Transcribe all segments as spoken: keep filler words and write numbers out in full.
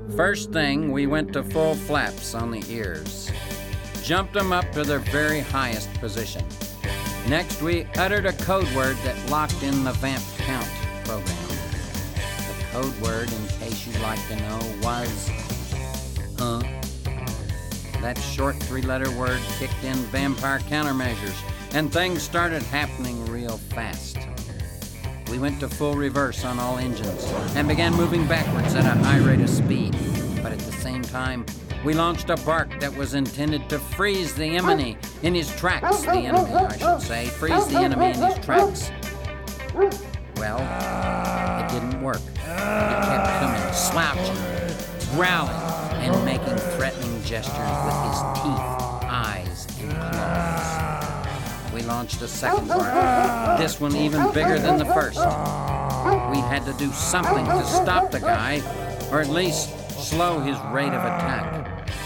First thing, we went to full flaps on the ears. Jumped them up to their very highest position. Next, we uttered a code word that locked in the vamp count program. The code word, in case you'd like to know, was huh. That short three-letter word kicked in vampire countermeasures, and things started happening real fast. We went to full reverse on all engines and began moving backwards at a high rate of speed. But at the same time, we launched a bark that was intended to freeze the enemy in his tracks. The enemy, I should say. Freeze the enemy in his tracks. Well, it didn't work. It kept coming, slouching, growling, and making threatening gestures with his teeth, eyes, and claws. We launched a second bark, this one even bigger than the first. We had to do something to stop the guy, or at least slow his rate of attack.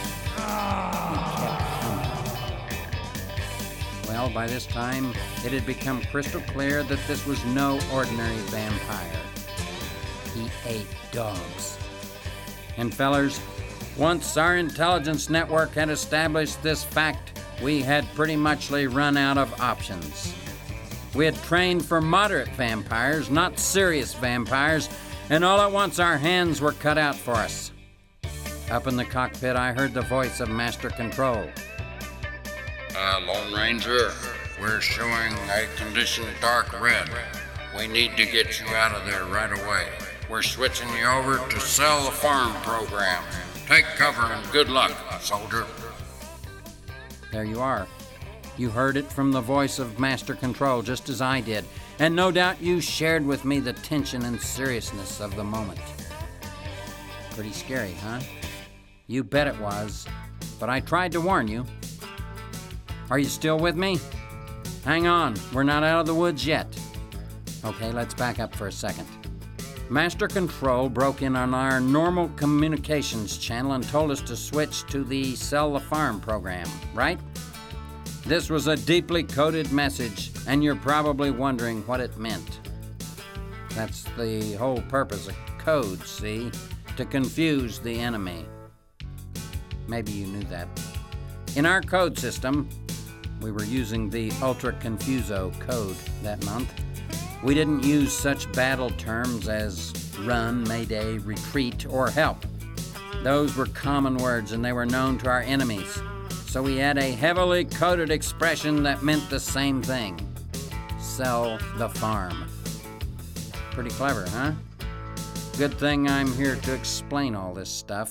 Well, by this time, it had become crystal clear that this was no ordinary vampire. He ate dogs. And fellers, once our intelligence network had established this fact, we had pretty muchly run out of options. We had trained for moderate vampires, not serious vampires, and all at once our hands were cut out for us. Up in the cockpit, I heard the voice of Master Control. Uh, Lone Ranger, we're showing a condition dark red. We need to get you out of there right away. We're switching you over to Sell the Farm program. Take cover and good luck, soldier. There you are. You heard it from the voice of Master Control, just as I did, and no doubt you shared with me the tension and seriousness of the moment. Pretty scary, huh? You bet it was, but I tried to warn you. Are you still with me? Hang on, we're not out of the woods yet. Okay, let's back up for a second. Master Control broke in on our normal communications channel and told us to switch to the Sell the Farm program, right? This was a deeply coded message, and you're probably wondering what it meant. That's the whole purpose of code, see? To confuse the enemy. Maybe you knew that. In our code system, we were using the Ultra Confuso code that month. We didn't use such battle terms as run, mayday, retreat, or help. Those were common words, and they were known to our enemies. So we had a heavily coded expression that meant the same thing. Sell the farm. Pretty clever, huh? Good thing I'm here to explain all this stuff.